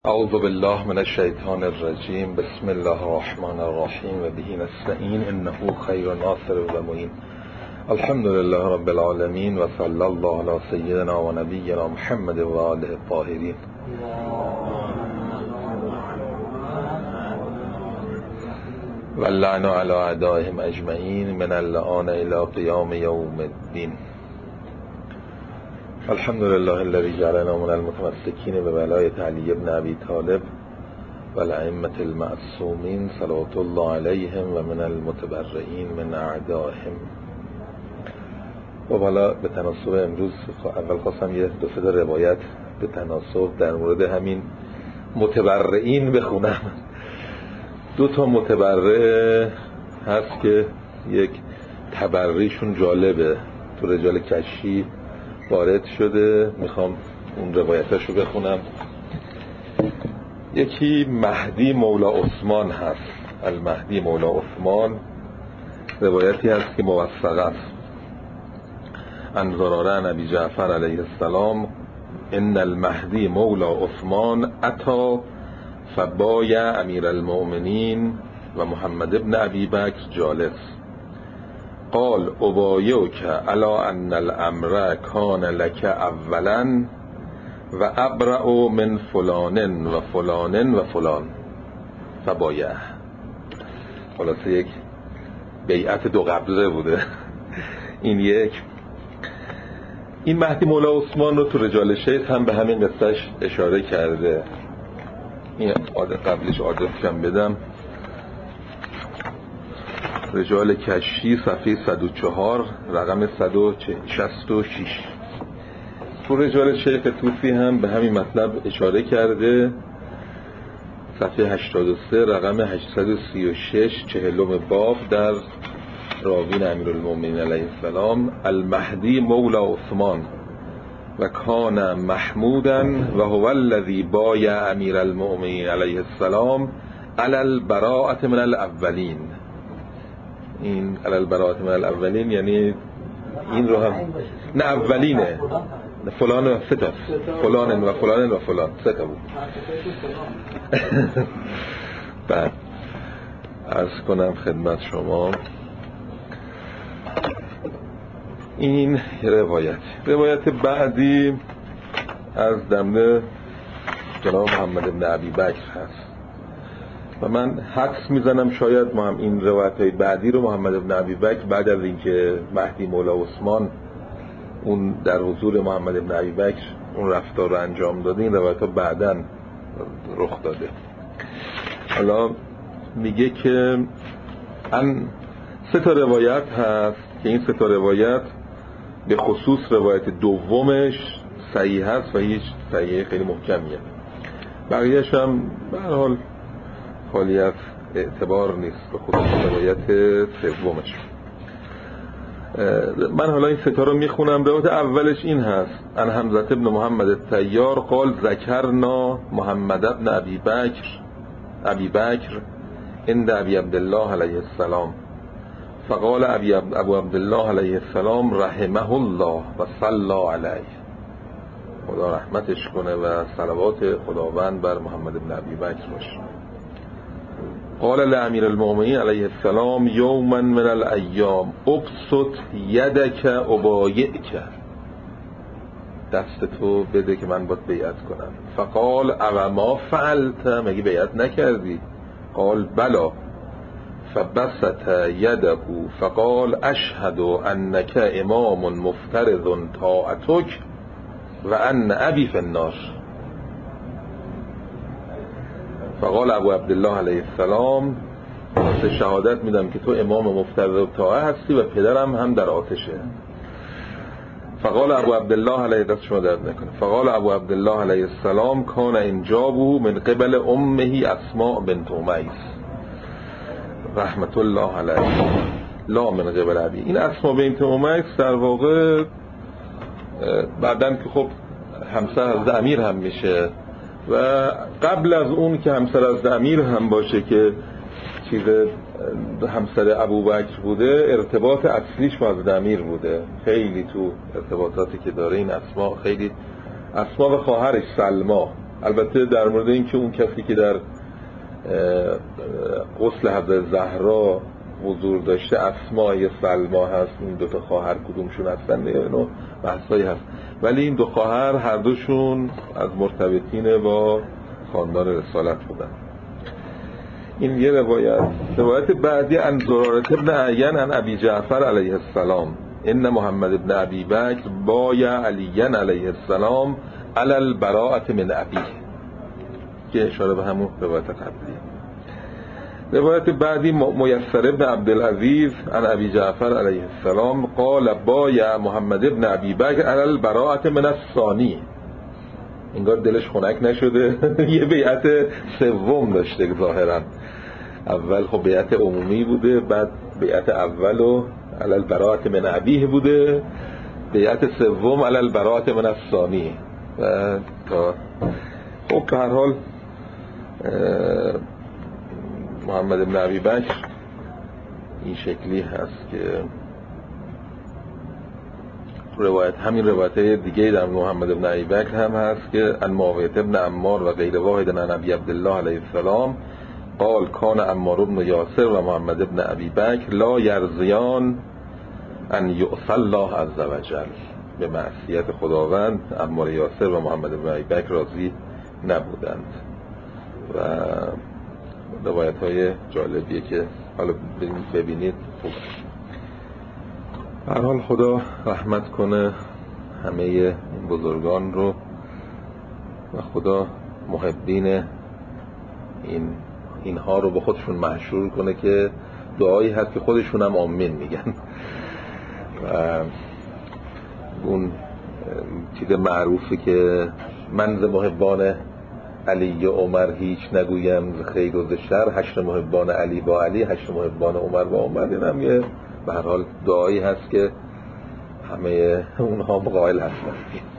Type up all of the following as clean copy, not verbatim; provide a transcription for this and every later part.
اعوذ بالله من الشیطان الرجیم. بسم الله الرحمن الرحیم و به نستعین انه خیر ناصر و معین. الحمد لله رب العالمین و صلی الله علی سیدنا و نبینا محمد و آله الطاهرین. و اللعن علی اعدائهم اجمعین من اللعان الی قیام یوم الدین. الحمد لله الذي جعلنا من المتمسكين بولایت علی بن ابی طالب و الائمة المعصومین صلوات الله علیهم و من المتبرئین من اعدائهم. و حالا به تناسب امروز اول خواستم یه دو سه روایت به تناسب در مورد همین متبرئین بخونم. دو تا متبرع هست که یک تبریشون جالبه، تو رجال کشی وارد شده، میخوام اون روایتاشو بخونم. یکی مهدی مولا عثمان هست، المهدی مولا عثمان. روایتی هست که موثقه است. عن زراره عن ابی جعفر علیه السلام ان المهدی مولا عثمان اتی فبایع امیر المؤمنین و محمد ابن ابی بکر جالس. قال ابایعک علی ان الامر کان لک اولا و ابرأ من فلان و فلان و فلان فبایع. خلاصه یک بیعت دو قبضه بوده. این مهدی مولا عثمان رو تو رجال شیخ هم به همین قصهش اشاره کرده. این قبلش آدرسشم بدم. رجال کشی صفحه 104 رقم 166. تو رجال شیخ توسی هم به همین مطلب اشاره کرده. صفحه 83 رقم 836 40 باب در راوین امیرالمومنین علیه السلام المهدی مولا عثمان و کان محمودا و هو الذی بایع امیرالمومنین علیه السلام علی البراءة من الاولین. این علی البراءة من الاولین یعنی این رو هم نه اولینه، فلان و سه تا، فلان و فلان و فلان، سه تا بود. بعد عرض کنم خدمت شما این روایت بعدی از دمه جناب محمد ابن ابی بکر هست و من حدس میزنم شاید ما هم این روایت‌های بعدی رو محمد ابن ابی بکر بعد از اینکه مهدی مولا عثمان اون در حضور محمد ابن ابی بکر اون رفتار رو انجام داده، این روایت‌ها بعداً رخ داده. حالا میگه که سه تا روایت هست که این سه تا روایت به خصوص روایت دومش صحیح هست و هیچ صحیح خیلی محکمیه. بقیه‌اش هم به هر حال خالی از اعتبار نیست، به خصوص روایت سومش. من حالا این سه تا رو میخونم. روایت اولش این هست: ان حمزه بن محمد الطیار قال ذکرنا محمد ابن ابی بکر عند ابی عبدالله علیه السلام فقال ابو عبدالله علیه السلام رحمه الله و صلی علیه، خدا رحمتش کنه و صلوات خداوند بر محمد ابن ابی بکر باشه. قال لامیر المؤمنین علیه السلام یوما من الایام ابسط یدک ابایعک، دست تو بده که من باید بیعت کنم. فقال او ما فعلت، مگه بیعت نکردی؟ قال بلا. فبسط یده فقال اشهد انک امام مفترض طاعتک و ان ابی فی النار. فقال ابو عبدالله علیه السلام شهادت میدم که تو امام مفترض طاعه هستی و پدرم هم در آتشه. فقال ابو عبدالله علیه فقال ابو عبدالله علیه السلام کان انجابه من قبل امه اسماء بنت امیس رحمت الله علیه لا من قبل ابی. این اسماء بنت امیس در واقع بعدن که خب همسر از امیر هم میشه و قبل از اون که همسر از امیر هم باشه که چیز همسر ابوبکر بوده، ارتباط اصلیش با از امیر بوده. خیلی تو ارتباطاتی که داره این اسماء، خیلی اسماء و خواهرش سلما البته در مورد اینکه اون کسی که در غسل حضرت زهرا حضور داشته اسما یا سلما هست، این دو تا خواهر کدومشون هستن، اینو بحثایی هست، ولی این دو خواهر هر دوشون از مرتبطین با خاندان رسالت بودن. این یه روایت بعدی عن زرارة بن عین عن ابی جعفر علیه السلام ان محمد بن ابی بکر بایع علی علیه السلام علی البراءة من ابیه، که اشاره به همون روایت قبلی. روایت بعدی میسر بن عبدالعزیز عن ابی جعفر علیه السلام قال بایع محمد بن ابی بکر علی البراءة من الثانی. انگار دلش خنک نشده یه بیعت سوم داشته ظاهرا. اول خب بیعت عمومی بوده، بعد بیعت اولو علی البراءة من ابیه بوده، بیعت سوم علی البراءة من الثانی. خب به هر حال محمد بن ابی بکر این شکلی هست که همین روایت دیگه در محمد بن ابی بکر هم هست که ان معاویه بن عمار و غیر واحد عن ابی عبدالله علیه السلام قال کان عمار بن یاسر و محمد بن ابی بکر لا یرضیان ان یعصی الله عز وجل. به معصیت خداوند عمار یاسر و محمد بن ابی بکر راضی نبودند. و روایت های جالبیه که حالا ببینید. خوب هر حال خدا رحمت کنه همه این بزرگان رو و خدا محبین اینها رو به خودشون محشور کنه که دعایی هست که خودشون هم آمین میگن. و اون چیز معروفه که من ز محبان علی و عمر هیچ نگویم ز خیر و ز شر، حشر محبان علی با علی، حشر محبان عمر با عمر. این هم یه به هر حال دعایی هست که همه اونها قائل هستن.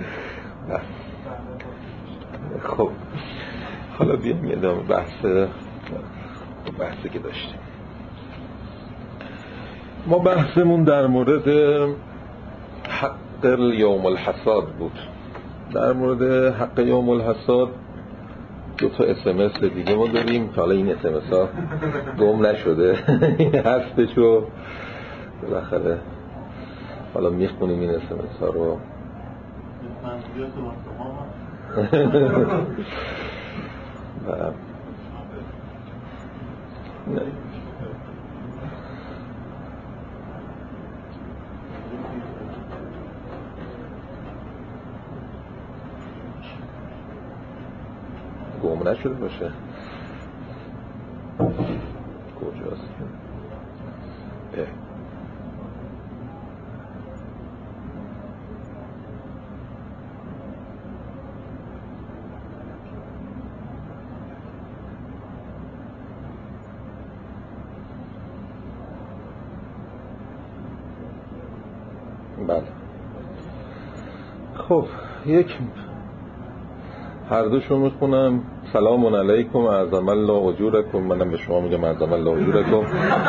خب حالا بیایم یه بحثی که داشتیم. ما بحثمون در مورد حق یوم الحصاد بود. در مورد حق یوم الحصاد دو تا اسمس دیگه ما داریم که حالا این اسمس ها گم نشده هستش و بالاخره حالا میخونیم این اسمس ها رو. گم نشده باشه. کجاست؟ بله. خب هر دوشو میخونم. سلام علیکم اعظم الله اجورکم. منم به شما میگم اعظم الله اجورکم.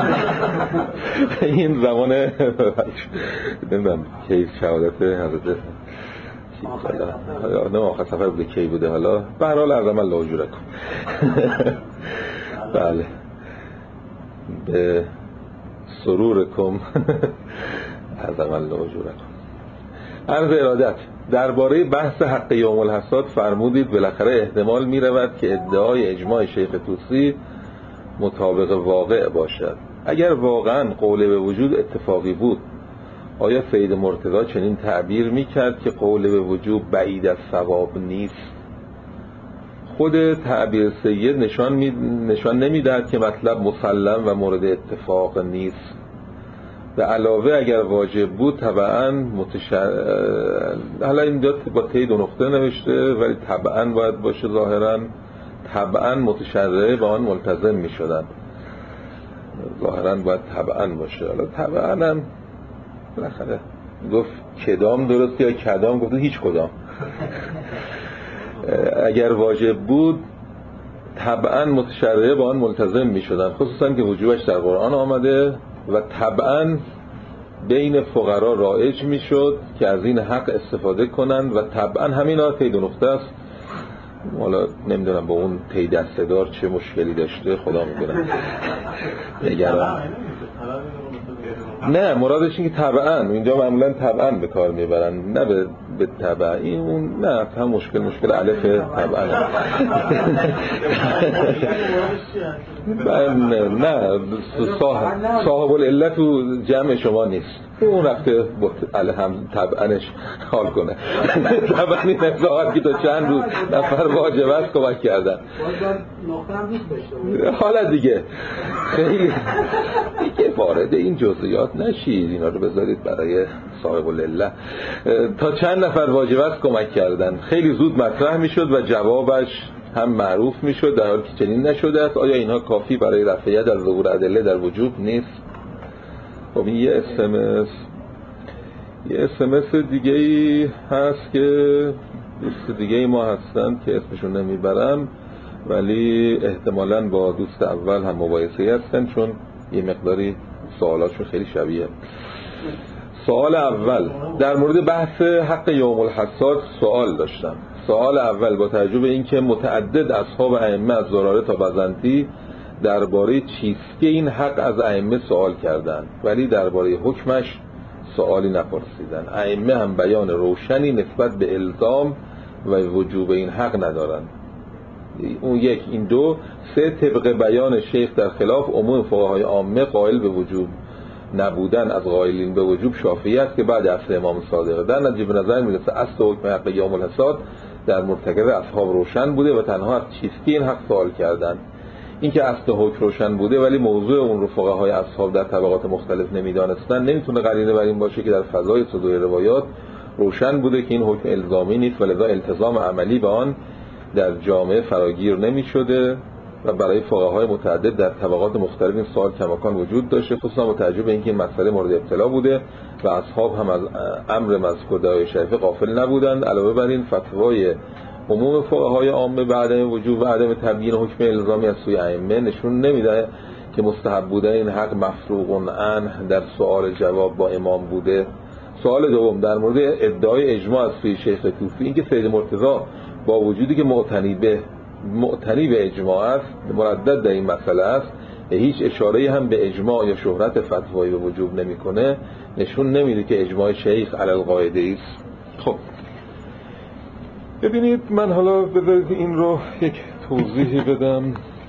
این زمان نمیدونم کی شهادت حضرت نه آخر سفر بوده کی بوده، حالا به هر حال اعظم الله اجورکم. بله به سرورکم اعظم الله اجورکم. عرض ارادت درباره بحث حق یوم الحصاد فرمودید بالاخره احتمال می رود که ادعای اجماع شیخ طوسی مطابق واقع باشد. اگر واقعا قول به وجود اتفاقی بود آیا سید مرتضی چنین تعبیر می کرد که قول به وجود بعید از صواب نیست؟ خود تعبیر سید نشان نمی دهد که مطلب مسلم و مورد اتفاق نیست. به علاوه اگر واجب بود طبعاً حالا اینجا با تی دو نقطه نوشته ولی طبعاً باید باشه، ظاهراً طبعاً متشرعه با آن ملتزم می شدن. ظاهراً باید طبعاً باشه. حالا طبعاً هم بالاخره گفت کدام درست یا کدام، گفت هیچ کدام. اگر واجب بود طبعاً متشرعه با آن ملتزم می شدن، خصوصاً که وجوبش در قرآن آمده و طبعاً بین فقرا رایج می شد که از این حق استفاده کنند و طبعاً همین آیه دو نقطه است حالا نمیدونم با اون پی دسته‌دار چه مشکلی داشته، خدا میدونه. نگران نه، مرادش این که طبعاً اینجا معمولاً طبعاً به کار میبرن، نه به طبعی اون، نه هم مشکل الف طبعاً. نه صاحب العلت و جمع شما نیست، اون رفته هم طبعاًش حال کنه. طبعاً این افضاحات که تا چند روز نفر واجب است کمک کردن. حالا دیگه خیلی دیگه وارد این جزئیات نشید، اینا رو بذارید برای صاحب العلت. تا چند نفر واجب است کمک کردن، خیلی زود مطرح میشد و جوابش هم معروف میشد، در حالی که چنین نشده است. آیا اینها کافی برای رفع در ظهور ادله در وجوب نیست؟ خب این یه اسمس دیگه ای هست که دوست دیگه ای ما هستن که اسمشون نمیبرم، ولی احتمالاً با دوست اول هم مباحثه‌ای هستن چون یه مقداری سوالاتشون خیلی شبیه. سوال اول در مورد بحث حق یوم الحساد سوال داشتم. سوال اول با توجه به اینکه متعدد اصحاب ائمه از زراره تا بزنتی درباره چیستی این حق از ائمه سوال کردند، ولی درباره حکمش سوالی نپرسیدن. ائمه هم بیان روشنی نسبت به الزام و وجوب این حق ندارند. اون یک. این دو. سه، طبق بیان شیخ در خلاف عموم فقهای عامه قائل به وجوب نبودن از قائلین به وجوب شافعی است که بعد عصر امام صادق. در نتیجه به نظر میرسه اصل حکم حق یوم الحساد در مرتکب اصحاب روشن بوده و تنها از چیستی این حق سوال کردند. این که اصل حکم روشن بوده ولی موضوع اون رو فقهای اصحاب در طبقات مختلف نمیدانستن نمیتونه قرینه بر این باشه که در فضای صدور روایات روشن بوده که این حکم الزامی نیست و لذا التزام عملی به آن در جامعه فراگیر نمی شده و برای فقهای متعدد در طبقات مختلف این سوال کماکان وجود داشته، خصوصا با توجه به اینکه این مسئله مورد ابتلا بوده و اصحاب هم از امر مذکور در آیه شریفه غافل نبودند. علاوه بر این فتوای عموم فقهای عامه به عدم وجوب و عدم تبیین حکم الزامی از سوی ائمه نشون نمیده که مستحب بودن این حق مفروغ عنه در سوال جواب با امام بوده. سوال دوم در مورد ادعای اجماع از سوی شیخ توفی، اینکه سید مرتضی با وجودی که معتنی به اجماع است، مردد در این مسئله است، هیچ اشاره‌ای هم به اجماع یا شهرت فتوایی به وجوب نمی‌کنه، نشون نمیده که اجماع شیخ علی القاعده است. خب ببینید، من حالا بذارید این رو یک توضیحی بدم.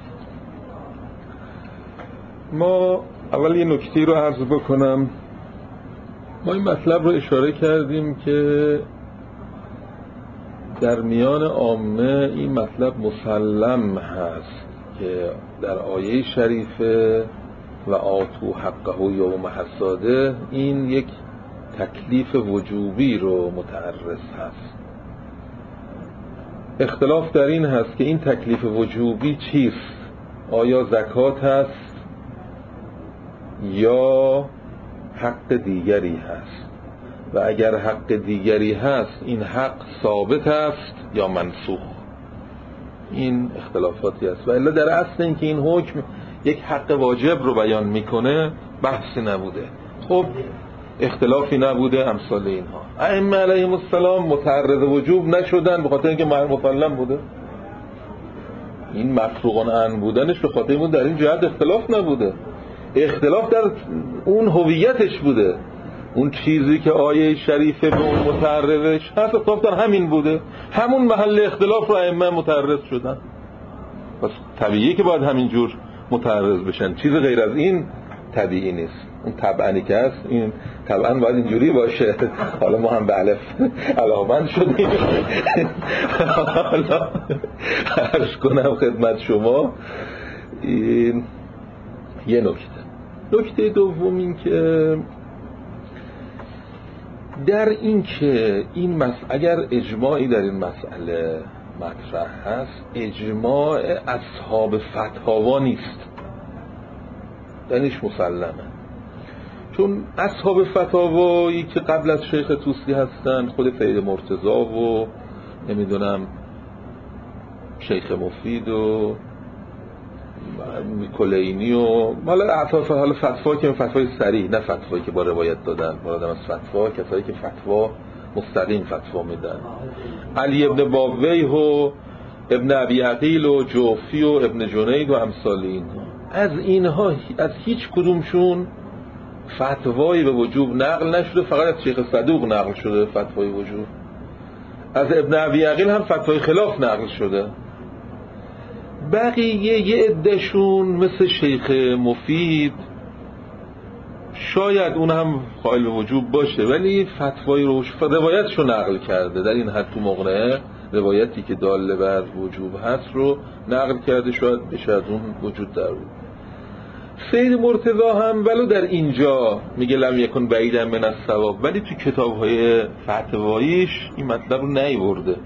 ما اول یه نکته رو عرض بکنم. ما این مطلب رو اشاره کردیم که در میان عامه این مطلب مسلم هست که در آیه شریفه و آتو حقه یوم حساده این یک تکلیف وجوبی رو متعرض هست. اختلاف در این هست که این تکلیف وجوبی چیست؟ آیا زکات هست یا حق دیگری هست؟ و اگر حق دیگری هست این حق ثابت است یا منسوخ؟ این اختلافاتی است. و الا در اصل این که این حکم یک حق واجب رو بیان میکنه بحثی نبوده، خب اختلافی نبوده امثال اینها. ائمه علیهم السلام متعرض وجوب نشدن به خاطر اینکه مسلم بوده. این مفروغ عنه بودنش به خاطر این در این جهت اختلاف نبوده، اختلاف در اون هویتش بوده. اون چیزی که آیه شریفه به اون متعرضش هست اختلاف در همین بوده، همون محل اختلاف رو ائمه متعرض شدن، پس طبیعیه که باید همین جور متعرض بشن. چیز غیر از این طبیعی نیست. اون طبعانی که هست این طبعا باید اینجوری باشه. حالا ما هم به الف علاقمند شدیم. حالا عرض کنم خدمت شما این یه نکته دوم این که در این که این اگر اجماعی در این مسئله مطرح هست، اجماع اصحاب فتاوا نیست، دانش مسلمه. چون اصحاب فتاوایی که قبل از شیخ طوسی هستن، خود سید مرتضی و نمیدونم شیخ مفید و کلینی و حالا فتوا که فتوای صریح، نه فتوایی که با روایت دادن، مرادم از فتوا کسایی که فتوا مستقیم فتوا میدن، علی ابن باویه و ابن ابی عقیل و جوفی و ابن جنید و امثال اینها، از اینها از هیچ کدومشون فتوایی به وجوب نقل نشده، فقط از شیخ صدوق نقل شده فتوای وجوب. از ابن ابی عقیل هم فتوای خلاف نقل شده. بقیه یه عدهشون مثل شیخ مفید شاید اون هم قائل به وجوب باشه، ولی فتوای روایتشو نقل کرده در این حد تو مقنعه، روایتی که داله بر وجوب هست رو نقل کرده، شاید بشه از اون وجود در بود. سید مرتضی هم ولو در اینجا میگه لم یکن بعیدا من الصواب، ولی تو کتاب‌های فتواییش این مطلب رو نیورده.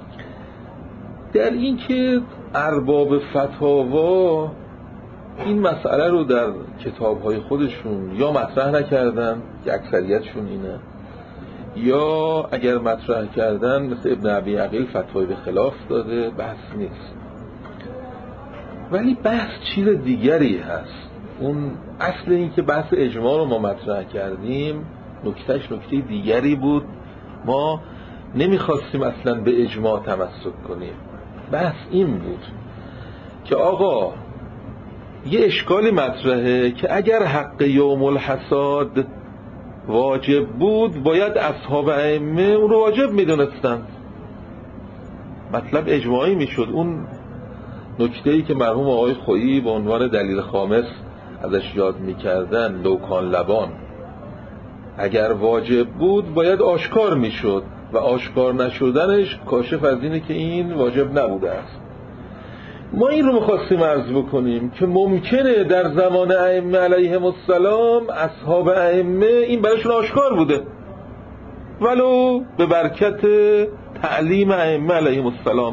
در این که ارباب فتاوا این مسئله رو در کتاب‌های خودشون یا مطرح نکردن که اکثریتشون اینه، یا اگر مطرح کردن مثل ابن ابی عقیل فتوای به خلاف داده، بحث نیست. ولی بحث چیز دیگری هست. اون اصل این که بحث اجماع رو ما مطرح کردیم نکتهش نکته دیگری بود. ما نمیخواستیم اصلا به اجماع تمسک کنیم. بحث این بود که آقا یه اشکالی مطرحه که اگر حق یوم الحصاد واجب بود باید اصحاب ائمه اون رو واجب میدونستن، مطلب اجماعی میشد. اون نکته‌ای که مرحوم آقای خویی به عنوان دلیل خامس ازش یاد میکردن، لوکان لبان، اگر واجب بود باید آشکار میشد و آشکار نشدنش کاشف از اینه که این واجب نبوده است. ما این رو میخواستیم عرض بکنیم که ممکنه در زمان ائمه علیهم السلام اصحاب ائمه این براشون آشکار بوده، ولو به برکت تعلیم ائمه علیهم السلام.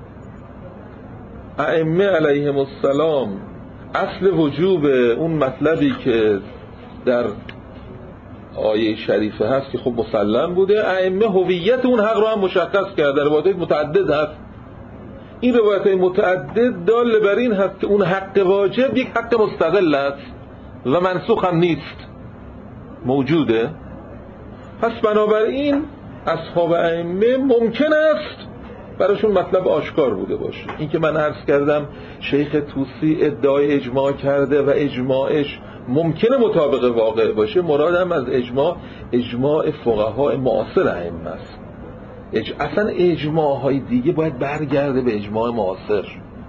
ائمه علیهم السلام اصل وجوب اون مطلبی که در آیه شریفه هست که خب مسلم بوده، ائمه هویت اون حق رو هم مشخص کرده. روایات متعدد هست، این روایت متعدد دال بر این هست که اون حق واجب یک حق مستقل است و منسوخ هم نیست، موجوده. پس بنابراین اصحاب ائمه ممکن است براشون مطلب آشکار بوده باشه. این که من عرض کردم شیخ طوسی ادعای اجماع کرده و اجماعش ممکنه مطابق واقع باشه، مرادم از اجماع فقها معاصر ائمه است. اصلا اجماع های دیگه باید برگرده به اجماع معاصر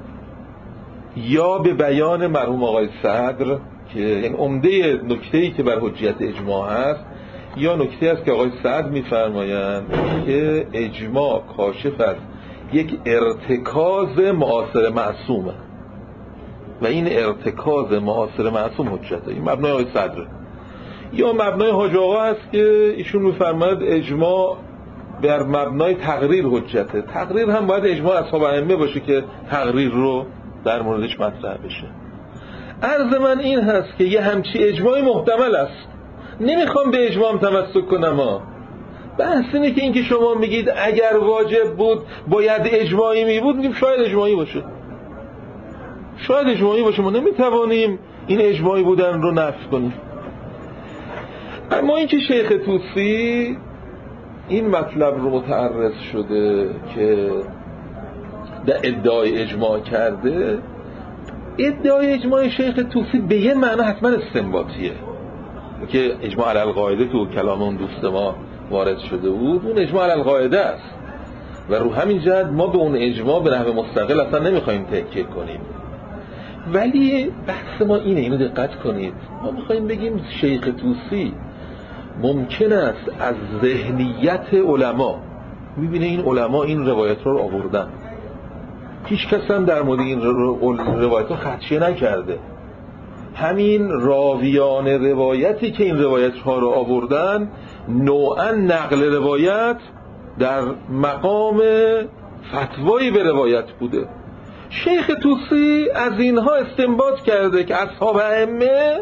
یا به بیان مرحوم آقای صدر که این عمده نکته‌ای که بر حجیت اجماع هست، یا نکته است که آقای صدر می‌فرمایند که اجماع کاشف از یک ارتکاز معاصر معصومه و این ارتکاز معاصر معصوم حجته. این مبنای آقای صدر. یا مبنای حاج آقا هست که ایشون می‌فرماید اجماع بر مبنای تقریر حجته. تقریر هم باید اجماع اصحاب ائمه باشه که تقریر رو در موردش مطرح بشه. عرض من این هست که یه همچی اجماعی محتمل است. نمیخوام به اجماع تمسک کنم بحث اینه که این که شما میگید اگر واجب بود باید اجماعی می بود، میگیم شاید اجماعی باشه، شاید اجماعی باشه، ما نمیتوانیم این اجماعی بودن رو نفی کنیم. اما این که شیخ طوسی این مطلب رو متعرض شده که در ادعای اجماع کرده، ادعای اجماع شیخ طوسی به یه معنی حتما استنباطیه که اجماع علی القاعده تو کلام اون دوست ما وارد شده بود، اون اجماع علی القاعده است و رو همین جهت ما به اون اجماع به نحو مستقل اصلا نمیخوایم تکیه کنیم. ولی بحث ما اینو دقت کنید، ما میخوایم بگیم شیخ طوسی ممکن است از ذهنیت علما میبینه این علما این روایت رو آوردن، هیچ کس هم در مورد این روایت ها خدشه نکرده، همین راویان روایتی که این روایت ها رو آوردن نوعا نقل روایت در مقام فتوایی به روایت بوده. شیخ طوسی از اینها استنباط کرده که اصحاب ائمه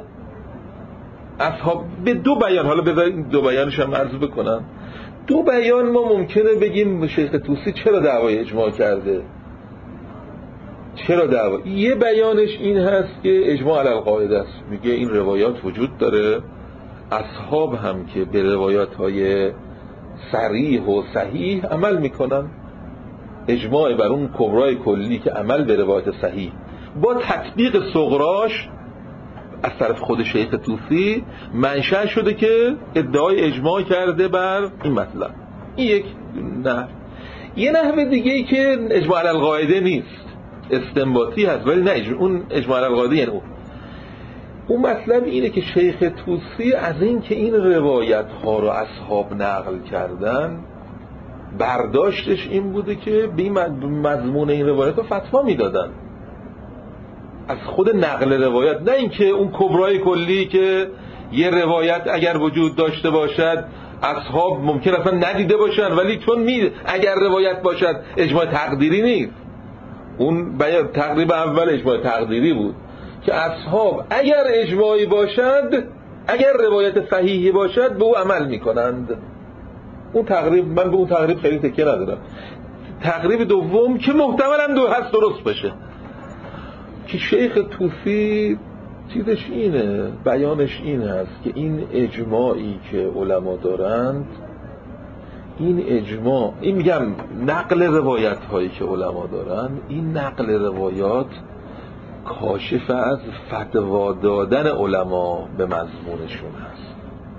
به دو بیان، حالا بذارید دو بیانش هم عرض بکنم. دو بیان ما ممکنه بگیم شیخ طوسی چرا دعوای اجماع کرده، چرا دعوا. یه بیانش این هست که اجماع علی القاعده است، میگه این روایات وجود داره، اصحاب هم که به روایات های صریح و صحیح عمل میکنن. اجماع بر اون کبرای کلی که عمل به روایت صحیح با تطبیق صغراش از طرف خود شیخ طوسی منشأ شده که ادعای اجماع کرده بر این مطلب. این یک نحو. یه نحو دیگه ای که اجماع علی القاعده نیست، استنباطی هست، ولی نه اون اجماع علی القاعده، یعنی اون مطلب اینه که شیخ طوسی از این که این روایت ها رو اصحاب نقل کردن برداشتش این بوده که به مضمون این روایت ها فتوا میدادن از خود نقل روایت، نه اینکه اون کبرای کلی که یه روایت اگر وجود داشته باشد اصحاب ممکن اصلا ندیده باشن ولی چون اگر روایت باشد اجماع تقدیری نیست. اون تقریبا اول اجماع تقدیری بود که اصحاب اگر اجماعی باشد، اگر روایت صحیحی باشد به او عمل میکنند. اون تقریب، من به اون تقریب خیلی تکیه ندارم. تقریب دوم که محتملاً هست درست بشه، که شیخ طوسی چیزش اینه، بیانش این هست که این اجماعی که علما دارند، این اجماع، این میگم نقل روایت هایی که علما دارند، این نقل روایات کاشف از فتوا دادن علما به مضمونشون هست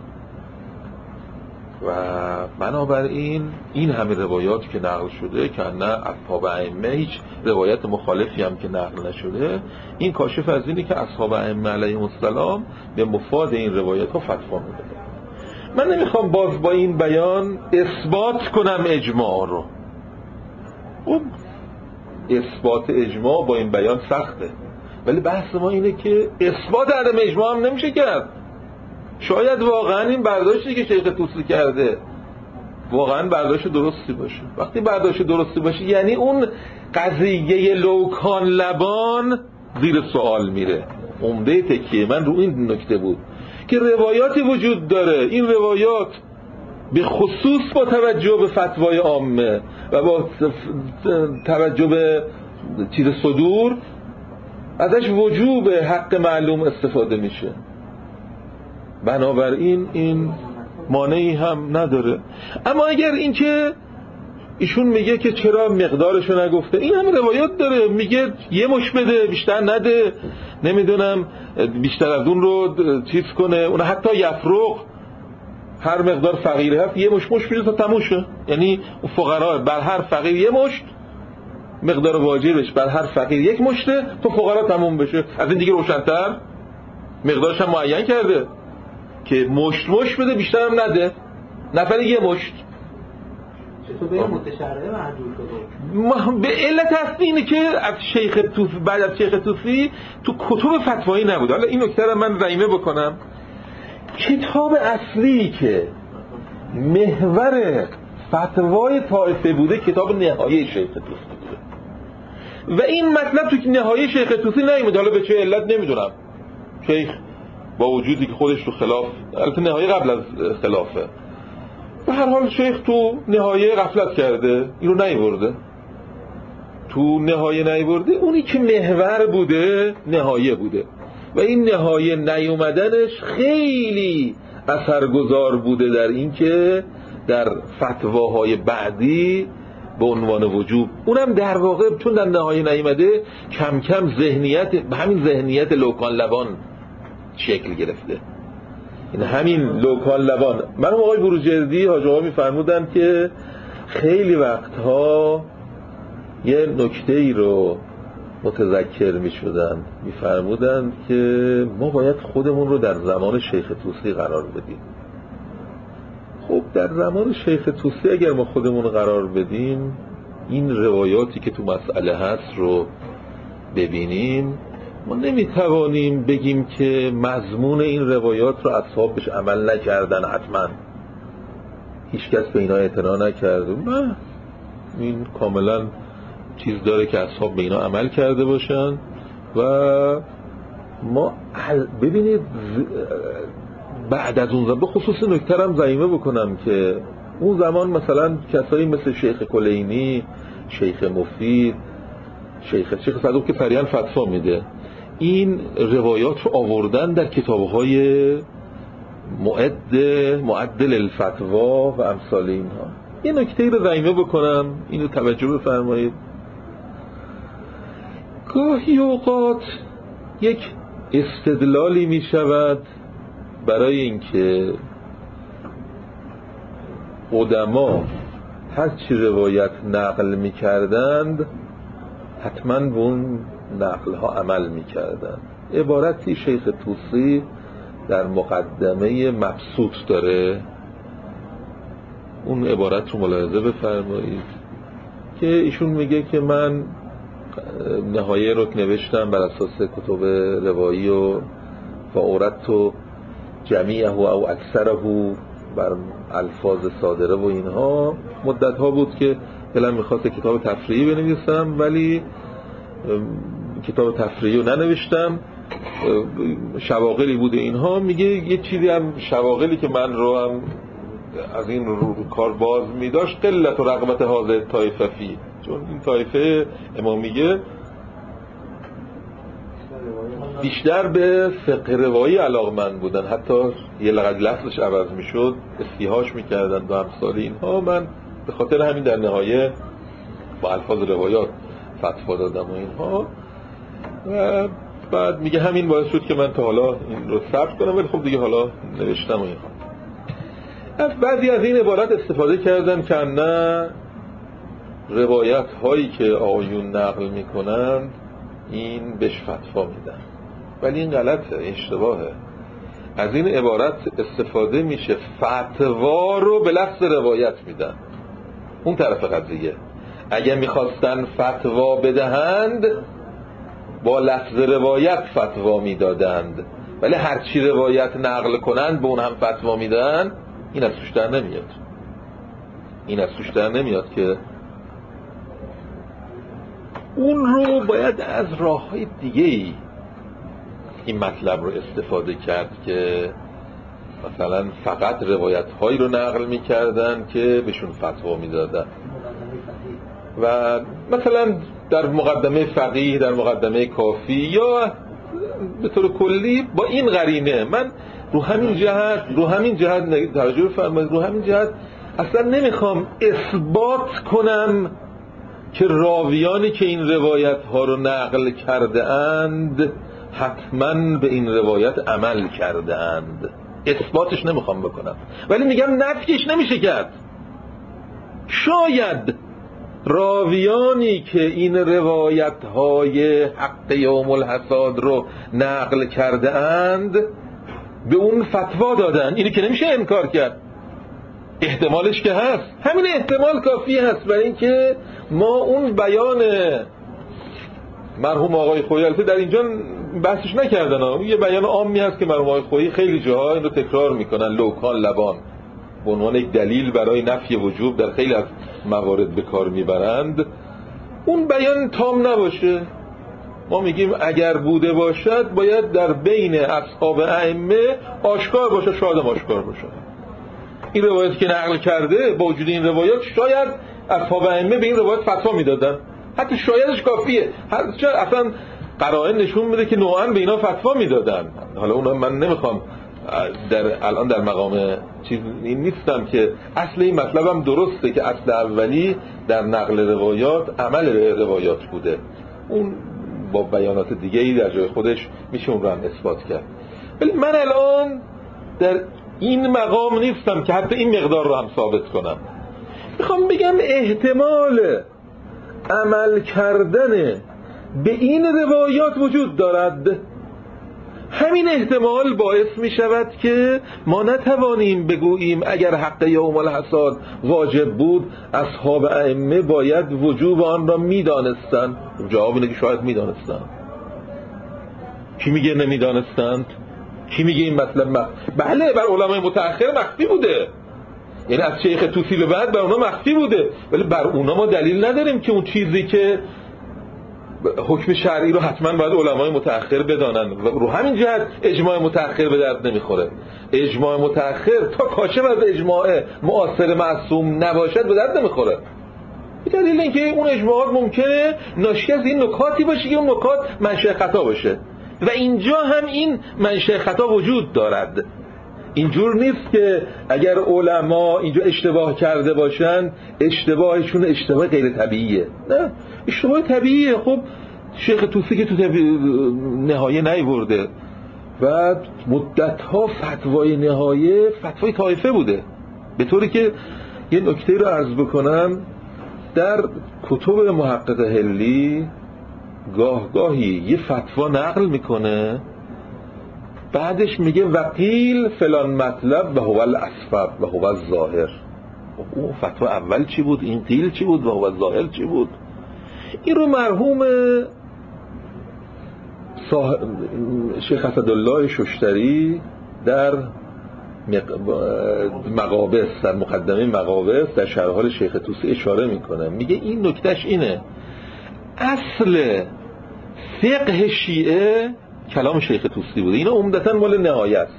و بنابراین این همه روایات که نقل شده که نه اصحاب ائمه هیچ روایت مخالفی هم که نقل نشده، این کاشف از اینه که اصحاب ائمه علیهم السلام به مفاد این روایت ها فتوا میدادن. من نمیخوام باز با این بیان اثبات کنم اجماع رو. اثبات اجماع با این بیان سخته، ولی بحث ما اینه که اثبات عدم اجماع هم نمیشه کرد. شاید واقعا این برداشتی که شیخ طوسی کرده واقعا برداشت درستی باشه. وقتی برداشت درستی باشه یعنی اون قضیه لوکان لبان زیر سوال میره. عمده تکیه من رو این نکته بود که روایاتی وجود داره، این روایات به خصوص با توجه به فتوای عامه و با توجه به چیز صدور ازش وجوب حق معلوم استفاده میشه. بنابراین این مانعی هم نداره. اما اگر این که ایشون میگه که چرا مقدارشو نگفته، این هم روایات داره، میگه یه مش بده بیشتر نده، نمیدونم بیشتر از اون رو چیز کنه، اون حتی یفرق هر مقدار فقیری هست یه مش میده تا تموم شه. یعنی فقرا بر هر فقیر یه مشت، مقدار واجبش بر هر فقیر یک مشته تا فقرا تموم بشه. از این دیگه روشن‌تر مقدارش هم معین کرده که مشت بده بیشتر هم نده، نفر یه مشت. چطور به متشرعه محدود شده؟ به علت هست اینه که از شیخ طوسی، بعد از شیخ طوسی تو کتب فتوایی نبود. حالا این نکته رو من ضمیمه بکنم، کتاب اصلی که محور فتوای طائفه بوده کتاب نهایه شیخ طوسی بوده و این مطلب تو نهایه شیخ طوسی نیومد. حالا به چه علت نمیدونم، شیخ با وجودی که خودش تو خلاف، البته نهایه قبل از خلافه، به هر حال شیخ تو نهایه غفلت کرده، اینو نیورده تو نهایه، نیورده اونی که محور بوده نهایه بوده و این نهایه نیومدنش خیلی اثرگذار بوده در این که در فتواهای بعدی به عنوان وجوب، اونم در واقع چون در نهایه نیومده کم کم ذهنیت، همین ذهنیت لوکان لبان شکل گرفته. این همین لوکان لبان. من آقای بروجردی حاج آقا میفرمودن که خیلی وقتها یه نکته‌ای رو متذکر میشدن، میفرمودن که ما باید خودمون رو در زمان شیخ طوسی قرار بدیم. خب در زمان شیخ طوسی اگر ما خودمون قرار بدیم، این روایاتی که تو مسئله هست رو ببینیم، ما نمیتوانیم بگیم که مضمون این روایات رو اصحاب بهش عمل نکردن، حتما هیچ کس به اینا اعتنا نکرده. نه، این کاملا چیز داره که اصحاب به اینا عمل کرده باشن. و ما ببینید بعد از اون زمان، به خصوص نکترم ضمیمه بکنم که اون زمان مثلا کسایی مثل شیخ کلینی، شیخ مفید، شیخ صدوق که صریحاً فتوا میده، این روایات رو آوردن در کتاب‌های معدل الفتوا و امثال اینها. یه نکته رو ضمیمه بکنم، اینو توجه بفرمایید. گاهی اوقات یک استدلالی می شود برای اینکه قدما هر چی روایت نقل می کردند حتما به اون نقل ها عمل می کردند. عبارتی شیخ طوسی در مقدمه مبسوط داره، اون عبارت رو ملاحظه بفرمایید که ایشون میگه که من نهایه رو نوشتم بر اساس کتب روایی و اورت جمیعه او اکثره بر الفاظ صادره و اینها. مدت ها بود که دلم میخواست کتاب تفریحی بنویسم ولی کتاب تفریحی رو ننوشتم، شواغلی بود اینها. میگه یه چیزی هم شواغلی که من رو هم از این رو کار باز میداشت قلت و رغبت حاضر طایفه فی، چون این طایفه امامیه بیشتر به فقه روایی علاقمند بودن، حتی یه لفظش عوض میشد استیهاش میکردن و امثال اینها. من به خاطر همین در نهایه با الفاظ روایات فتوا دادم و اینها. و بعد میگه همین باعث شد که من تا حالا این رو ثبت کنم، ولی خب دیگه حالا نوشتم و اینها. بعضی از این عبارات استفاده کردن که نه روایت هایی که آقایون نقل میکنند این بهش فتوا میدن، ولی این غلطه، اشتباهه. از این عبارت استفاده میشه فتوا رو به لفظ روایت میدن، اون طرف قضیه. اگه میخواستن فتوا بدهند با لفظ روایت فتوا میدادند، ولی هرچی روایت نقل کنند به اون هم فتوا میدن. این از توش در نمیاد، این از توش در نمیاد که اون رو باید از راه‌های دیگه‌ای این مطلب رو استفاده کرد که مثلا فقط روایت‌هایی رو نقل می‌کردن که بهشون فتوا می‌دادن و مثلا در مقدمه فقیه، در مقدمه کافی، یا به طور کلی با این قرینه. من رو همین جهت توجه بفرمایید، رو همین جهت اصلا نمیخوام اثبات کنم که راویانی که این روایت ها رو نقل کرده اند حتما به این روایت عمل کرده اند، اثباتش نمیخوام بکنم، ولی میگم نفیش نمیشه کرد. شاید راویانی که این روایت های حق یوم الحصاد رو نقل کرده اند به اون فتوا دادن، اینو که نمیشه انکار کرد. احتمالش که هست، همین احتمال کافی هست برای اینکه ما اون بیان مرحوم آقای خویی، البته در اینجا بحثش نکردن، یه بیان عامی هست که مرحوم آقای خویی خیلی جاها این رو تکرار میکنن، لوکان لبان، به عنوان یک دلیل برای نفی وجوب در خیلی از موارد به کار میبرند. اون بیان تام نباشه، ما میگیم اگر بوده باشد باید در بین اصحاب ائمه آشکار باشه، شاید آشکار باشه. این روایتی که نقل کرده با وجود این روایات شاید اصحاب ائمه به این روایت فتوا میدادن، حتی شایدش کافیه، اصلا قرائن نشون میده که نوعاً به اینا فتوا میدادن. حالا اونها من نمیخوام الان در مقام چیز نیستم که اصل این مطلبم درسته که اصل اولی در نقل روایات عمل روایات بوده، اون با بیانات دیگه‌ای در جای خودش میشه اون رو هم اثبات کرد. ولی من الان در این مقام نیستم که حتی این مقدار رو هم ثابت کنم. میخوام بگم احتمال عمل کردن به این روایات وجود دارد. همین احتمال باعث می شود که ما نتوانیم بگوییم اگر حق یوم الحصاد واجب بود اصحاب ائمه باید وجوب آن را می دانستند. جواب اینه که شاید می دانستند. کی میگه نمی دانستند؟ کی میگه این مطلب بله بر علمای متأخر مخفی بوده، یعنی از شیخ طوسی به بعد بر اونا مخفی بوده، ولی بر اونا ما دلیل نداریم که اون چیزی که حکم شرعی رو حتما باید علمای متأخر بدانن و رو همین جهت اجماع متأخر به درد نمیخوره. اجماع متأخر تا کاشف از اجماع معاصر معصوم نباشد به درد نمیخوره، به دلیل اینکه اون اجماعات ممکنه ناشی از این نکاتی باشه که اون نکات منشأ خطا باشه و اینجا هم این منشأ خطا وجود دارد. اینجور نیست که اگر علما اینجا اشتباه کرده باشن اشتباهشون اشتباه غیر طبیعیه. نه، اشتباه طبیعیه. خب شیخ طوسی که تو نهایه نیورده و مدت‌ها فتوای نهایه فتوای طایفه بوده، به طوری که یه نکته رو عرض بکنم، در کتب محقق حلی گاهی یه فتوا نقل میکنه، بعدش میگه وقیل فلان مطلب و هو الاسباب و هو الظاهر. اون فتوا اول چی بود؟ این قیل چی بود و هو الظاهر چی بود؟ این رو مرحوم شیخ اسدالله ششتری در مقابس، در مقدمه مقابس در شرح حال شیخ طوسی اشاره میکنه، میگه این نکتهش اینه: اصل فقه شیعه کلام شیخ طوسی بوده. اینا عمدتاً مال نهایه است.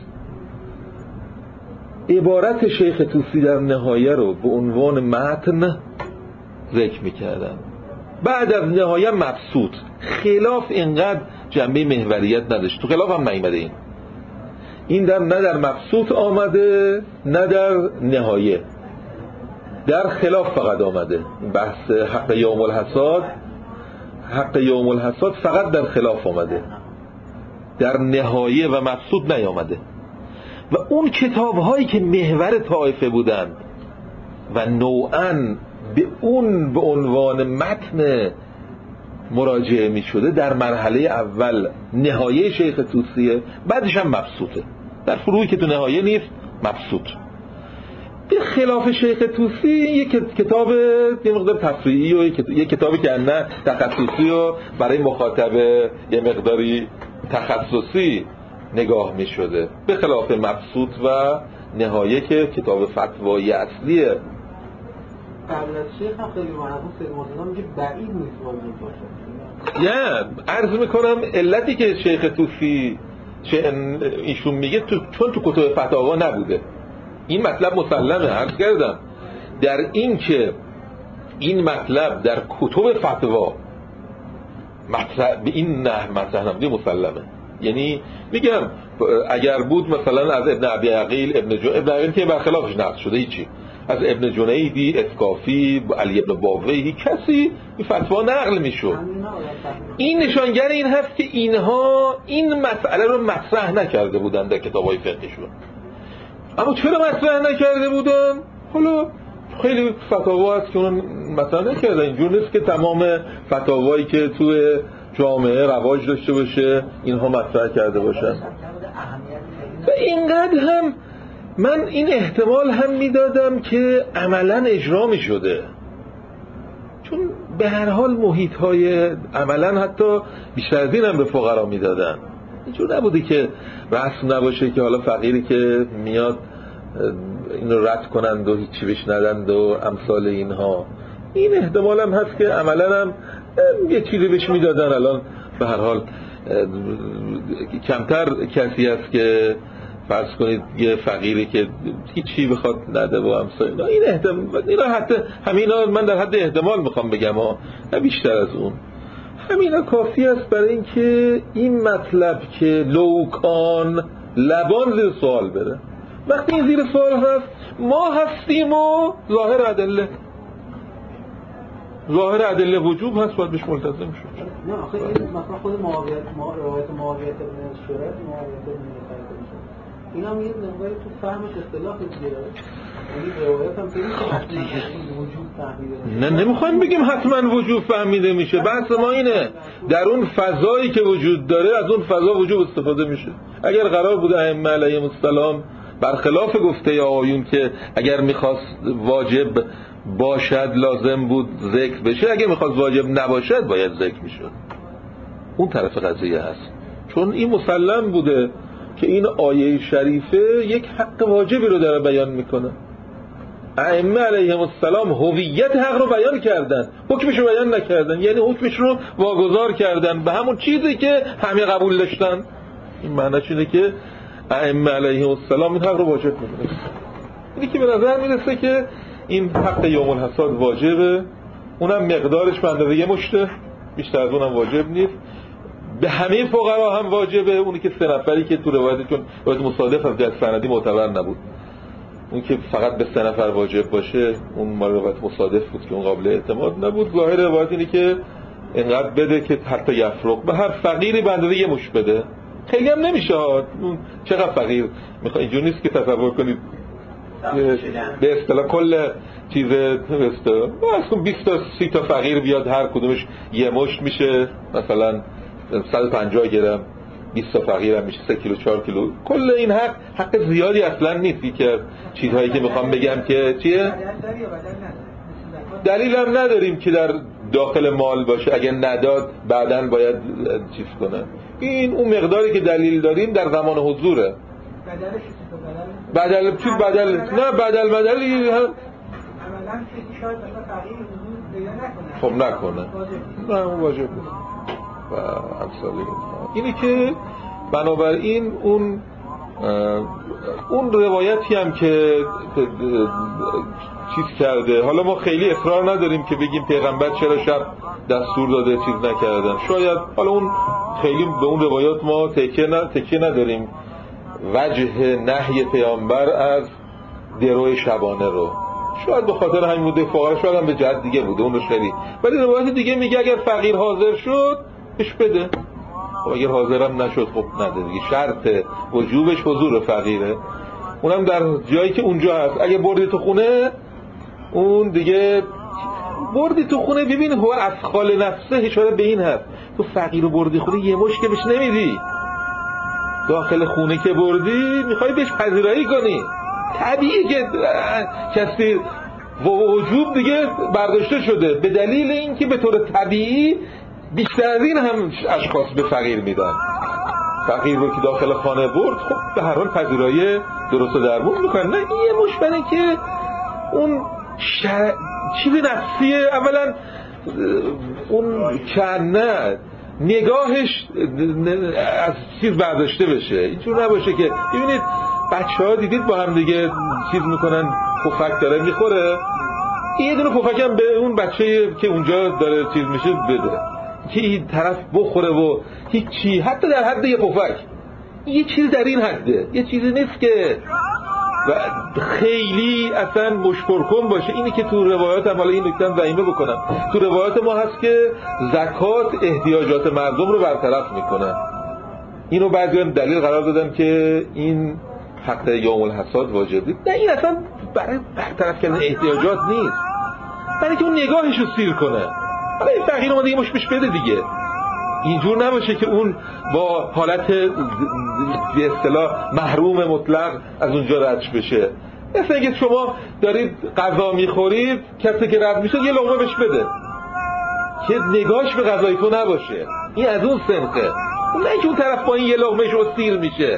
عبارت شیخ طوسی در نهایه رو به عنوان متن ذکر میکردن، بعد از نهایه مبسوط. خلاف اینقدر جنبه محوریت نداشت، تو خلاف هم نیامده. این در نه در مبسوط آمده نه در نهایه، در خلاف فقط آمده. بحث حق یوم الحساد فقط در خلاف آمده، در نهایه و مبسوط نیامده. و اون کتاب هایی که محور طائفه بودن و نوعاً به اون به عنوان متن مراجعه می شده، در مرحله اول نهایه شیخ طوسیه، بعدش هم مبسوطه. در فروعی که تو نهایه نیست مبسوط. به خلاف شیخ طوسی یک کتاب یه مقدار تفریعی و یک کتابی که نه تخصصی و برای مخاطب یه مقداری تخصصی نگاه می شده، به خلاف مبسوط و نهایه که کتاب فتوایی اصلیه. قبل از شیخ هم خیلی مرحوم سید مرتضی میگه بعید نیست واجب باشه. عرض میکنم علتی که شیخ طوسی ایشون میگه چون تو کتب فتاوا نبوده. این مطلب مسلمه، عرض کردم در این که این مطلب در کتب فتوا مطلب به این نه مطلب نبوده مسلمه. یعنی میگم اگر بود مثلا از ابن ابی عقیل، ابن عقیل که برخلافش نقل شده هیچی، از ابن جنیدی، اسکافی، علی ابن باوی، کسی این فتوا نقل میشد. این نشانگر این هست که اینها این مسئله رو مطرح نکرده بودن در کتاب‌های فقهشون. اما چرا مطرح نکرده بودن؟ حالا خیلی فتاوا هست که اون مطرح نکردن. اینجور نیست که تمام فتاوایی که توی جامعه رواج داشته باشه اینها مطرح کرده باشن. و اینقدر هم من این احتمال هم میدادم که عملاً اجرا می شده، چون به هر حال محیط های عملاً حتی بیشتر از این هم به فقرا میدادن. اینجور نبودی که رسم نباشه که حالا فقیری که میاد اینو رد کنند و هیچی بهش ندند و امثال اینها. این احتمال هم هست که عملاً هم یه چیزی بهش میدادن. الان به هر حال کمتر کسی هست که فرض کنید یه فقیری که هیچی بخواد نده و امثال این احتمال، اینا حتی همینا من در حد احتمال میخوام بگم ها، نه بیشتر از اون. همینا کافی است برای اینکه این مطلب که لوکان لبان زیر سوال بره. وقتی این زیر سوال هست ما هستیم و ظاهر ادله وجوب هست، باید بهش ملتزم شد. نه آخه این مثلا خود روایت معاویه بن شورت، معاویه بن این هم یه نمبر تو فهمش اصطلاح دیگه. یعنی روایت هم خیلی وجوب فهمیده. نه نمیخوایم بگیم حتما وجوب فهمیده میشه. بحث ما اینه در اون فضایی که وجود داره از اون فضا وجوب استفاده میشه. اگر قرار بود ائمه علیهم السلام برخلاف گفته آیون که اگر میخواست واجب باشد لازم بود ذکر بشه، اگر میخواست واجب نباشد باید ذکر میشد. اون طرف قضیه هست، چون این مسلم بوده که این آیه شریفه یک حق واجبی رو داره بیان میکنه. ائمه علیهم السلام هویت حق رو بیان کردن، حکمش رو بیان نکردن، یعنی حکمش رو واگذار کردن به همون چیزی که همه قبول داشتن. این معنیش اینه که ائمه علیهم السلام این حق رو واجب میدونن. اینی که به نظر میرسه که این حق یوم الحساد واجبه، اونم مقدارش به اندازه یه مشته، بیشتر از اونم واجب نیست. به همه فقرا هم واجبه، اونی که 3 نفری که تو روایت، چون روایت مصادف از جهت سندی معتبر نبود، اون که فقط به 3 نفر واجب باشه اون مال روایت مصادف بود که اون قابل اعتماد نبود. ظاهر روایت اینه که اینقدر بده که حتی یفرق، به هر فقیری بنده یه مش بده، خیلی هم نمیشه. اون چقدر فقیر میخواد، اینجوری نیست که تصور کنید به اصطلاح کل چیز اصلا 20 تا 30 تا فقیر بیاد هر کدومش یه مشت میشه مثلا 150 گرم، 20 تا فقیر هم میشه 3 کیلو 4 کیلو. کل این حق زیادی اصلا نیست. که چیزهایی که میخوام بگم که چیه، دلیل هم نداریم که در داخل مال باشه، اگه نداد بعداً باید چیز کنه. این اون مقداری که دلیل داریم در زمان حضوره. بدل چیز بدل نه بدل بدلی هم خب نکنه، نه اون واجب و امثال اینی که بنابراین اون روایتی هم که چیز کرده، حالا ما خیلی اصرار نداریم که بگیم پیغمبر چرا شب دستور داده چیز نکردن، شاید حالا اون خیلی به اون روایات ما تکیه نداریم. وجه نهی پیامبر از دروی شبانه رو شاید به خاطر همین بوده، فقرا شاید هم به جهت دیگه بوده اون رو شدید. ولی روایت دیگه میگه اگر فقیر حاضر شد بهش بده، خب اگر حاضرم نشد خب نده دیگه. شرط وجوبش حضور فقیره، اونم در جایی که اونجا هست. اگه بردی تو خونه، اون دیگه بردی تو خونه، ببین هو افخال نفسه اشاره به این هست، تو فقیر رو بردی خونه یه مشت که بهش نمیدی، داخل خونه که بردی میخوای بهش پذیرایی کنی. طبیعی که کسی وجوب دیگه برداشته شده، به دلیل اینکه به طور طبیعی بیشتر از این هم اشخاص به فقیر میدن. فقیر رو که داخل خانه برد خب به هر حال پذیرایی درست و درمون میکنن. نه این یه مشبنه که اون چیز نفسیه، اولا اون کنه نگاهش از چیز برداشته بشه، اینجور نباشه که ببینید بچه‌ها دیدید با هم دیگه چیز میکنن، پفک داره میخوره، یه دونه پفک هم به اون بچه که اونجا داره چیز میشه بده که این طرف بخوره و هیچی، حتی در حد یه پفک، یه چیز در این حده، یه چیزی نیست که و خیلی اصلا مشپرکن باشه. اینی که تو روایات هم، حالا این نکته ضمیمه بکنم، تو روایات ما هست که زکات احتیاجات مردم رو برطرف میکنه. اینو بعضیان دلیل قرار دادن که این حق یوم الحصاد واجبه. نه، این اصلا برای برطرف کردن احتیاجات نیست، برای که اون نگاهش رو سیر کنه. حالا این فقیر اومده یه مش بهش بده دیگه، اینجور نباشه که اون با حالت به اصطلاح محروم مطلق از اونجا رد بشه. مثلا اگه شما دارید غذا میخورید، کسی که رد میشه یه لقمه بهش بده که نگاهش به غذای تو نباشه، این از اون سمته. نه که اون طرف با این یه لقمهش اسیر میشه.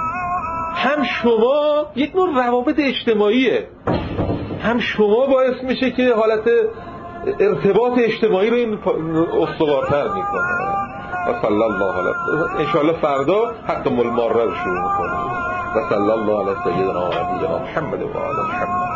هم شما یک نوع روابط اجتماعیه، هم شما باعث میشه که حالت ارتباط اجتماعی رو این استوارتر میکنه. و صلی الله علیه انشاءالله فردا حق الماره رو شروع میکنه. و صلی الله علیه سیدنا و نبینا محمد و آل محمد.